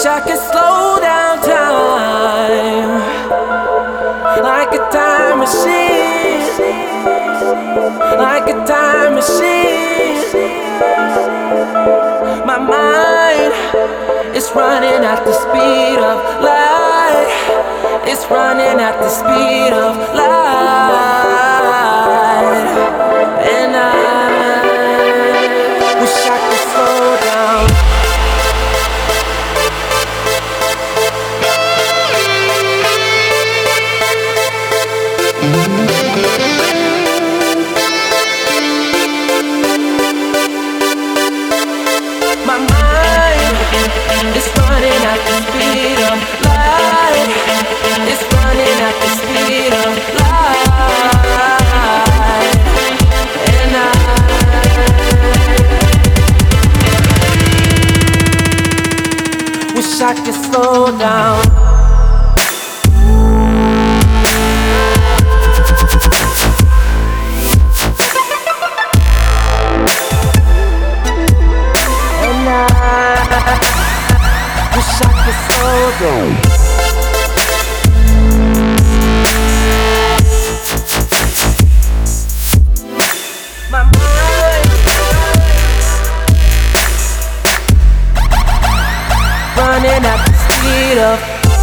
I could slow down time like a time machine, like a time machine. My mind is running at the speed of light. It's running at the speed of light. And I wish I could slow down. My mind is running at the speed of light. It's running at the speed of light. And I wish I could slow down. Wish I could slow down. My mind running at the speed of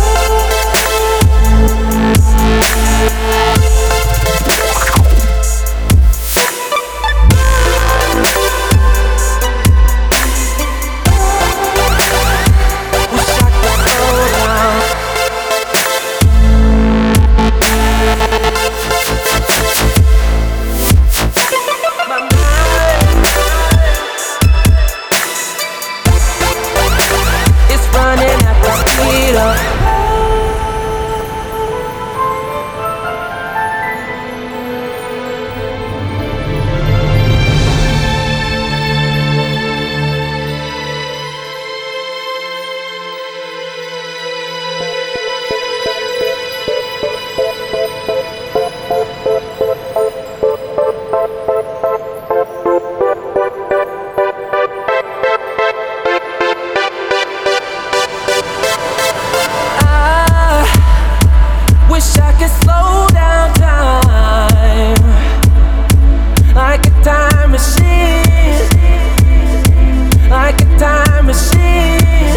wish I could slow down time like a time machine, like a time machine.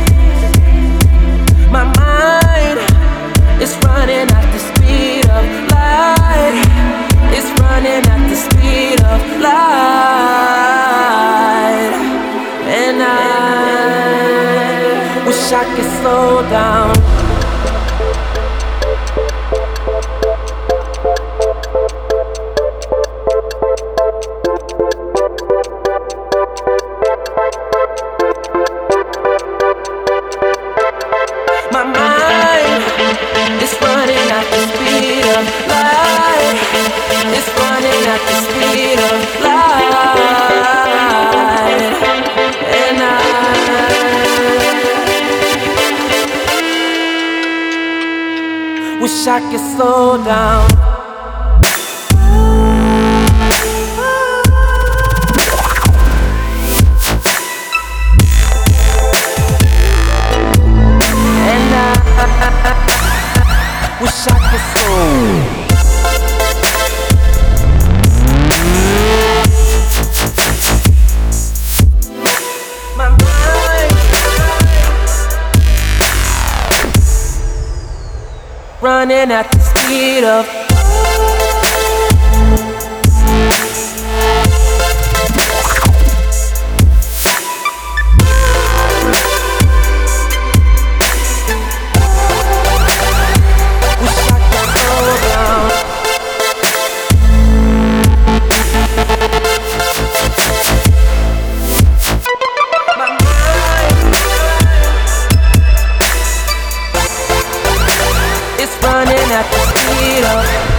My mind is running at the speed of light. It's running at the speed of light. And I wish I could slow down. My mind is running at the speed of light. It's running at the speed of light. And I wish I could slow down. Wish I could slow. My mind running at the speed of running at the speed of